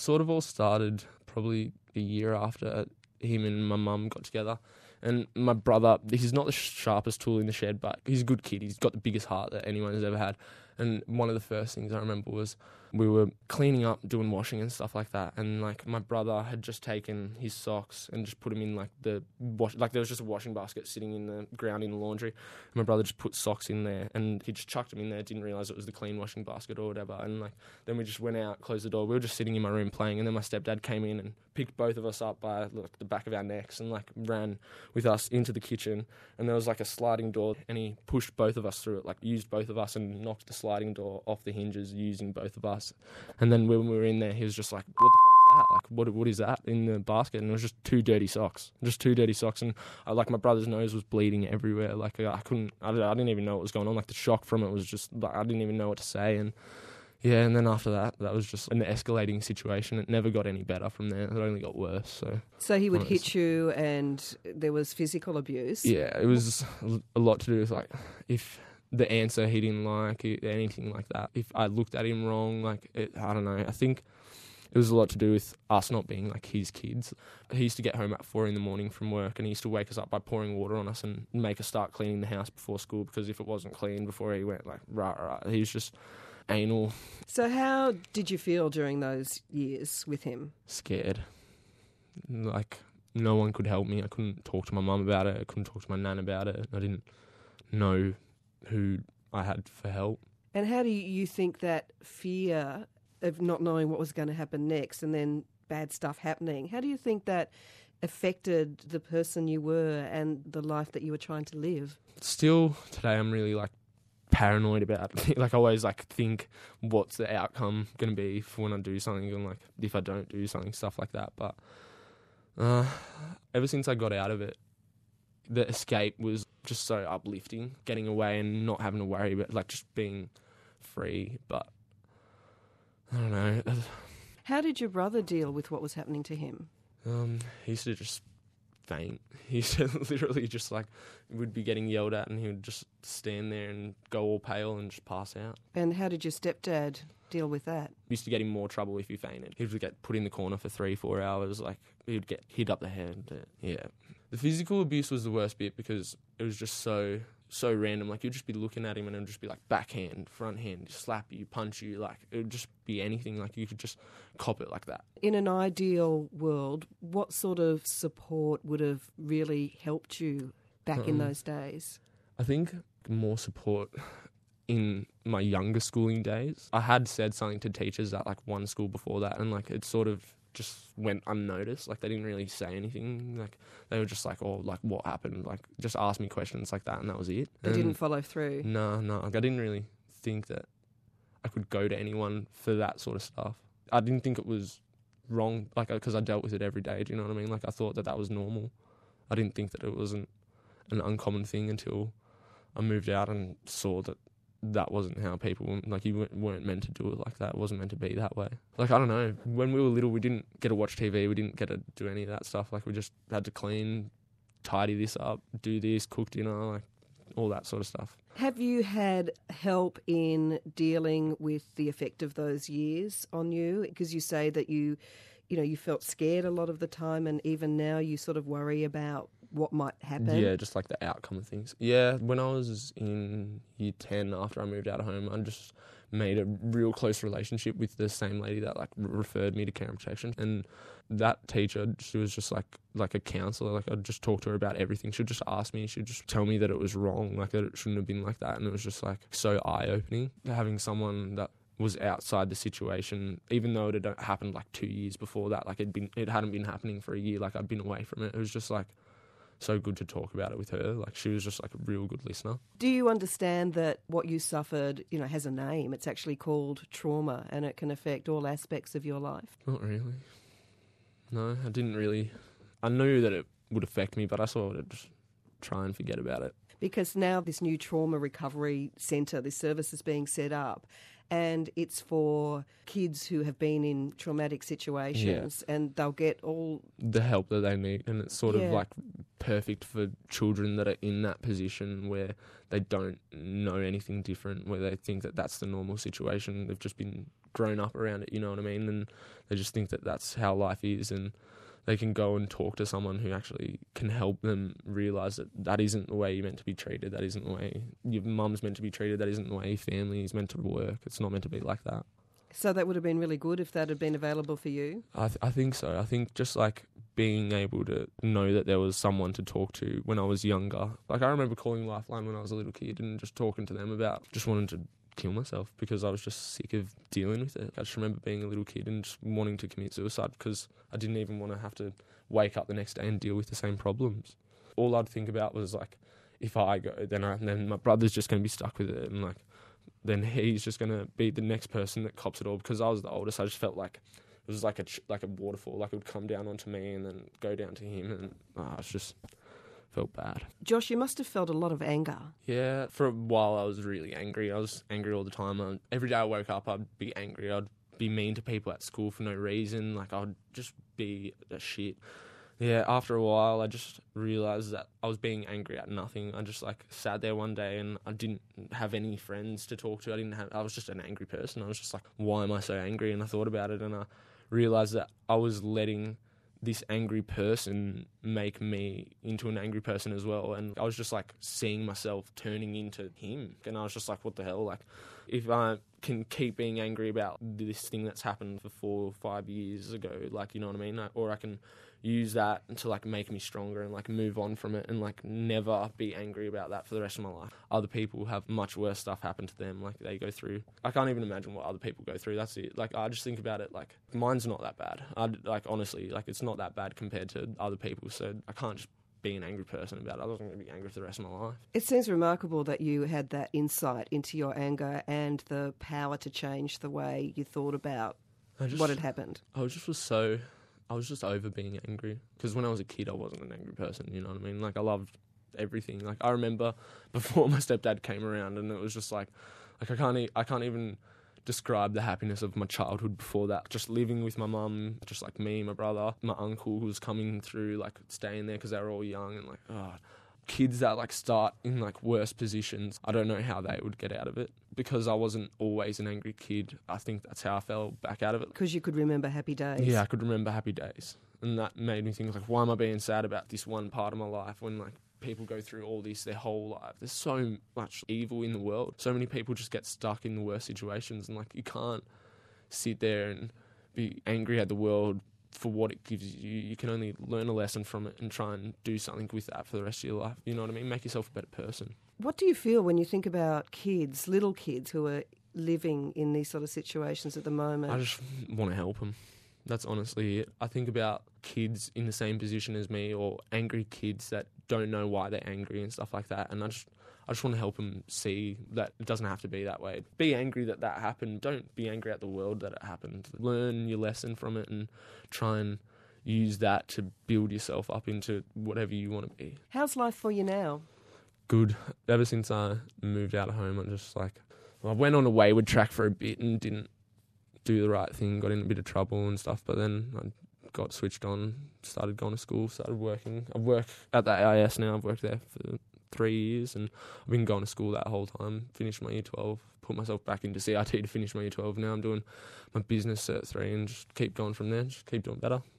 sort of all started probably a year after him and my mum got together. And my brother, he's not the sharpest tool in the shed, but he's a good kid. He's got the biggest heart that anyone has ever had. And one of the first things I remember was we were cleaning up, doing washing and stuff like that. And like my brother had just taken his socks and just put them in like the wash, like there was just a washing basket sitting in the ground in the laundry. And my brother just put socks in there and he just chucked them in there. Didn't realise it was the clean washing basket or whatever. And like then we just went out, closed the door. We were just sitting in my room playing. And then my stepdad came in and picked both of us up by like the back of our necks and like ran with us into the kitchen. And there was like a sliding door and he pushed both of us through it, like used both of us and knocked the sliding door off the hinges using both of us. And then when we were in there, he was just like, what the fuck's that? Like, what is that in the basket? And it was just two dirty socks. And like my brother's nose was bleeding everywhere. Like I didn't even know what was going on. Like the shock from it was just, like, I didn't even know what to say. And yeah, and then after that was just an escalating situation. It never got any better from there. It only got worse. So he would hit you and there was physical abuse? Yeah, it was a lot to do with like if the answer he didn't like, anything like that. If I looked at him wrong, I don't know. I think it was a lot to do with us not being like his kids. He used to get home at 4 a.m. from work and he used to wake us up by pouring water on us and make us start cleaning the house before school because if it wasn't clean before he went, like, right. He was just anal. So how did you feel during those years with him? Scared. Like, no one could help me. I couldn't talk to my mum about it. I couldn't talk to my nan about it. I didn't know who I had for help. And how do you think that fear of not knowing what was going to happen next and then bad stuff happening, how do you think that affected the person you were and the life that you were trying to live? Still today I'm really like paranoid about it. Like I always like think what's the outcome going to be for when I do something and like if I don't do something, stuff like that. But ever since I got out of it, the escape was just so uplifting, getting away and not having to worry about like just being free. But I don't know. How did your brother deal with what was happening to him? He used to just faint. He used to literally just like, would be getting yelled at and he would just stand there and go all pale and just pass out. And how did your stepdad deal with that? Used to get him more trouble if he fainted. He would get put in the corner for 3-4 hours. Like he would get hit up the head. Yeah. The physical abuse was the worst bit because it was just so random. Like you'd just be looking at him and it would just be like backhand, front hand, slap you, punch you. Like it would just be anything. Like you could just cop it like that. In an ideal world, what sort of support would have really helped you back in those days? I think more support in my younger schooling days. I had said something to teachers at like one school before that and like it sort of just went unnoticed. Like they didn't really say anything. Like they were just like, oh, like what happened? Like just ask me questions like that and that was it. They didn't follow through? No. Like I didn't really think that I could go to anyone for that sort of stuff. I didn't think it was wrong, like because I dealt with it every day. Do you know what I mean? Like I thought that was normal. I didn't think that it wasn't an uncommon thing until I moved out and saw that wasn't how people, like you weren't meant to do it like that. It wasn't meant to be that way. Like, I don't know, when we were little, we didn't get to watch TV, we didn't get to do any of that stuff. Like, we just had to clean, tidy this up, do this, cook dinner, like, all that sort of stuff. Have you had help in dealing with the effect of those years on you? Because you say that you felt scared a lot of the time and even now you sort of worry about what might happen. Yeah, just like the outcome of things. Yeah, when I was in year 10 after I moved out of home, I just made a real close relationship with the same lady that like referred me to Care and Protection. And that teacher, she was just like a counsellor. Like I'd just talk to her about everything. She'd just ask me, she'd just tell me that it was wrong, like that it shouldn't have been like that. And it was just like so eye-opening having someone that was outside the situation, even though it had happened like 2 years before that. Like it hadn't been happening for a year. Like I'd been away from it. It was just like so good to talk about it with her. Like she was just like a real good listener. Do you understand that what you suffered, has a name? It's actually called trauma and it can affect all aspects of your life. Not really. No, I didn't really. I knew that it would affect me, but I sort of just try and forget about it. Because now this new trauma recovery centre, this service is being set up and it's for kids who have been in traumatic situations and they'll get all the help that they need, and it's sort of like perfect for children that are in that position where they don't know anything different, where they think that that's the normal situation. They've just been grown up around it, you know what I mean? And they just think that that's how life is, and they can go and talk to someone who actually can help them realise that that isn't the way you're meant to be treated, that isn't the way your mum's meant to be treated, that isn't the way your family is meant to work. It's not meant to be like that. So that would have been really good if that had been available for you? I think so. I think just like being able to know that there was someone to talk to when I was younger. Like I remember calling Lifeline when I was a little kid and just talking to them about just wanting to kill myself because I was just sick of dealing with it. I just remember being a little kid and just wanting to commit suicide because I didn't even want to have to wake up the next day and deal with the same problems. All I'd think about was like, if I go, then my brother's just going to be stuck with it, and like then he's just going to be the next person that cops it all. Because I was the oldest, I just felt like it was like a waterfall, like it would come down onto me and then go down to him, and I just felt bad. Josh, you must have felt a lot of anger. Yeah, for a while I was really angry. I was angry all the time. Every day I woke up, I'd be angry. I'd be mean to people at school for no reason. Like I'd just be a shit. Yeah, after a while, I just realised that I was being angry at nothing. I just like sat there one day and I didn't have any friends to talk to. I was just an angry person. I was just like, why am I so angry? And I thought about it and I realised that I was letting this angry person make me into an angry person as well. And I was just like seeing myself turning into him. And I was just like, what the hell? Like, if I can keep being angry about this thing that's happened for 4 or 5 years ago, like, you know what I mean? Or I can use that to like make me stronger and like move on from it and like never be angry about that for the rest of my life. Other people have much worse stuff happen to them. Like they go through, I can't even imagine what other people go through. That's it. Like I just think about it like mine's not that bad. Honestly, like it's not that bad compared to other people. So I can't just be an angry person about it. I wasn't going to be angry for the rest of my life. It seems remarkable that you had that insight into your anger and the power to change the way you thought about what had happened. I was just over being angry because when I was a kid, I wasn't an angry person. You know what I mean? Like I loved everything. Like I remember before my stepdad came around, and it was just like I can't even describe the happiness of my childhood before that. Just living with my mum, just like me, my brother, my uncle who was coming through, like staying there because they were all young, and like kids that like start in like worse positions. I don't know how they would get out of it because I wasn't always an angry kid. I think that's how I fell back out of it. Because you could remember happy days. Yeah, I could remember happy days. And that made me think like, why am I being sad about this one part of my life when like people go through all this their whole life? There's so much evil in the world. So many people just get stuck in the worst situations, and like you can't sit there and be angry at the world for what it gives you. You can only learn a lesson from it and try and do something with that for the rest of your life. You know what I mean? Make yourself a better person. What do you feel when you think about kids, little kids who are living in these sort of situations at the moment? I just want to help them. That's honestly it. I think about kids in the same position as me, or angry kids that don't know why they're angry and stuff like that. And I just want to help them see that it doesn't have to be that way. Be angry that happened. Don't be angry at the world that it happened. Learn your lesson from it and try and use that to build yourself up into whatever you want to be. How's life for you now? Good. Ever since I moved out of home, I'm just like, I went on a wayward track for a bit and didn't do the right thing, got in a bit of trouble and stuff, but then I got switched on, started going to school, started working. I work at the AIS now. I've worked there for 3 years and I've been going to school that whole time. Finished my year 12, put myself back into CIT to finish my year 12. Now I'm doing my business Cert 3 and just keep going from there, just keep doing better.